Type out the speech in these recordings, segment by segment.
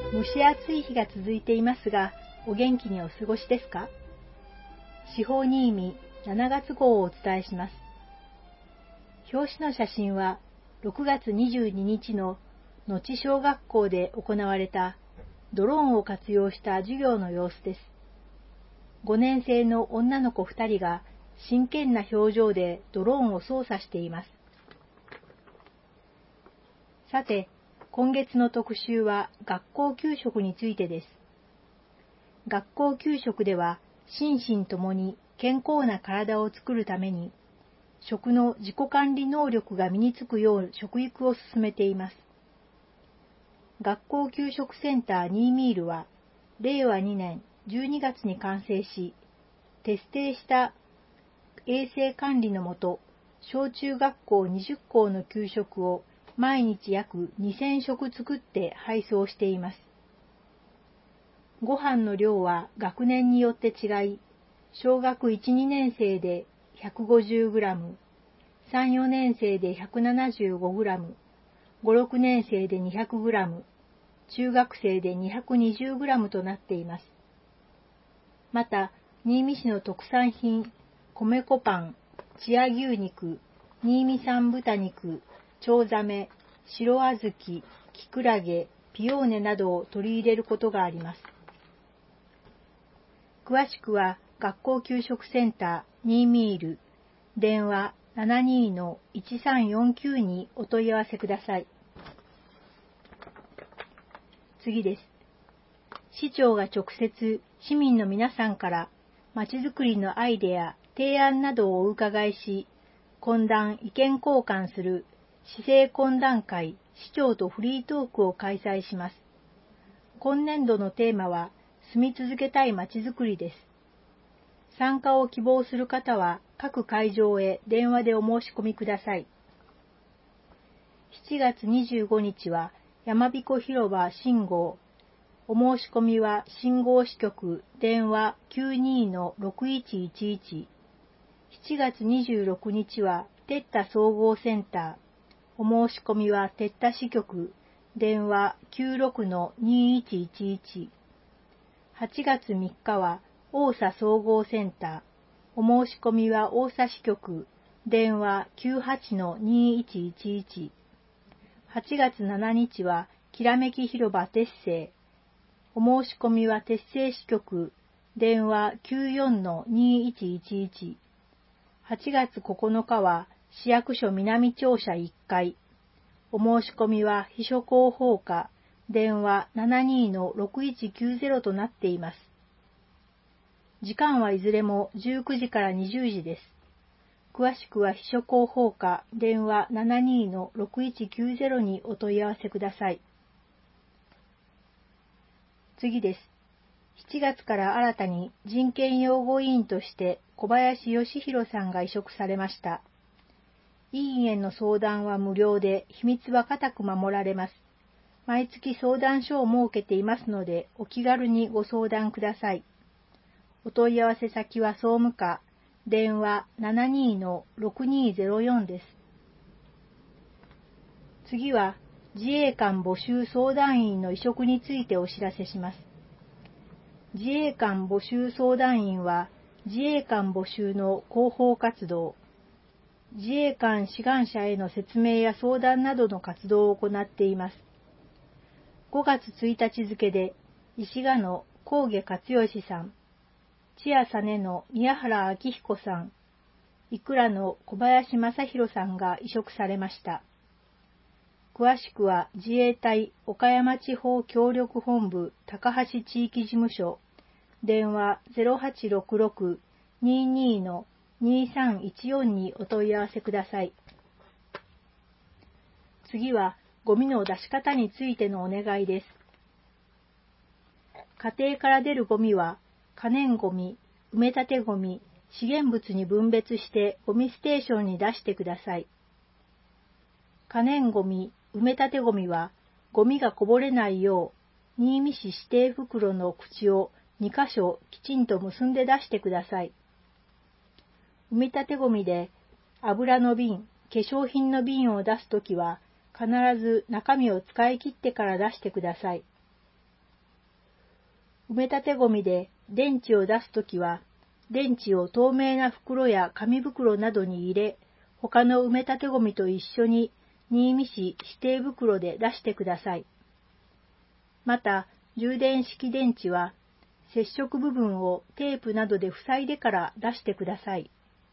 蒸し暑い日が続いていますが、お元気にお過ごしですか？司法新見7月号をお伝えします。表紙の写真は、6月22日の野地小学校で行われたドローンを活用した授業の様子です。5年生の女の子2人が真剣な表情でドローンを操作しています。さて、今月の特集は学校給食についてです。学校給食では心身ともに健康な体を作るために食の自己管理能力が身につくよう食育を進めています。学校給食センターニーミールは令和2年12月に完成し、徹底した衛生管理のもと、小中学校20校の給食を毎日約2000食作って配送しています。ご飯の量は学年によって違い、小学1、2年生で 150g、3、4年生で 175g、5、6年生で 200g、中学生で 220g となっています。また、新見市の特産品、米粉パン、千屋牛肉、新見産豚肉、チョウザメ、白小豆、キクラゲ、ピオーネなどを取り入れることがあります。詳しくは学校給食センターニーミール、電話 72-1349 にお問い合わせください。次です。市長が直接市民の皆さんからまちづくりのアイデア、提案などをお伺いし、懇談・意見交換する市政懇談会、市長とフリートークを開催します。今年度のテーマは、住み続けたいまちづくりです。参加を希望する方は、各会場へ電話でお申し込みください。7月25日は、山彦広場信号。お申し込みは、信号支局、電話 92-6111。7月26日は、テッタ総合センター。お申し込みは、テッタ支局、電話 96-2111。8月3日は、大佐総合センター。お申し込みは、大佐支局、電話 98-2111。8月7日は、きらめき広場鉄星。お申し込みは、鉄星支局、電話 94-2111。8月9日は、市役所南庁舎1階。お申し込みは、秘書広報課、電話 72-6190 となっています。時間はいずれも19時から20時です。詳しくは秘書広報課、電話 72-6190 にお問い合わせください。次です。7月から新たに人権擁護委員として小林義弘さんが委嘱されました。委員への相談は無料で秘密は固く守られます。毎月相談所を設けていますのでお気軽にご相談ください。お問い合わせ先は総務課、電話 72-6204 です。次は自衛官募集相談員の委嘱についてお知らせします。自衛官募集相談員は自衛官募集の広報活動、自衛官志願者への説明や相談などの活動を行っています。5月1日付で石賀の高下勝義さん、千谷実の宮原明彦さん、生倉の小林正弘さんが委嘱されました。詳しくは自衛隊岡山地方協力本部高橋地域事務所、電話 0866-22-2314 にお問い合わせください。次はゴミの出し方についてのお願いです。家庭から出るゴミは可燃ゴミ、埋め立てゴミ、資源物に分別してゴミステーションに出してください。可燃ゴミ、埋め立てゴミはゴミがこぼれないよう新見市指定袋の口を2カ所きちんと結んで出してください。埋め立てゴミで油の瓶、化粧品の瓶を出すときは必ず中身を使い切ってから出してください。 埋め立てゴミで電池を出すときは、電池を透明な袋や紙袋などに入れ、他の埋め立てゴミと一緒に新見市指定袋で出してください。また、充電式電池は、接触部分をテープなどで塞いでから出してください。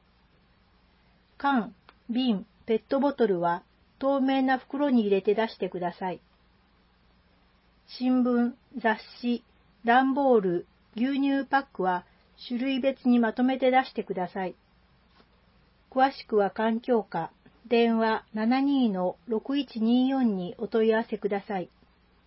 缶、瓶、ペットボトルは透明な袋に入れて出してください。新聞、雑誌、段ボール、牛乳パックは種類別にまとめて出してください。詳しくは環境課、電話 72-6124 にお問い合わせください。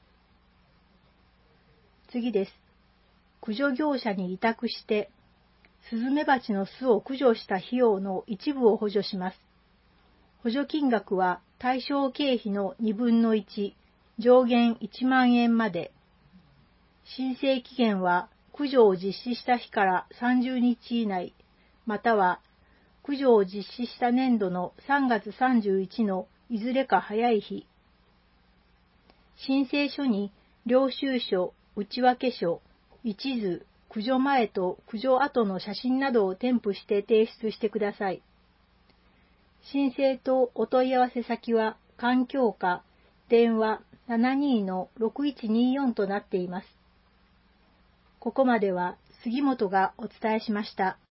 次です。駆除業者に委託して、スズメバチの巣を駆除した費用の一部を補助します。補助金額は対象経費の2分の1、上限1万円まで。申請期限は駆除を実施した日から30日以内、または駆除を実施した年度の3月31のいずれか早い日。申請書に領収書、内訳書、一図、駆除前と駆除後の写真などを添付して提出してください。申請とお問い合わせ先は環境課、電話 72-6124 となっています。ここまでは杉本がお伝えしました。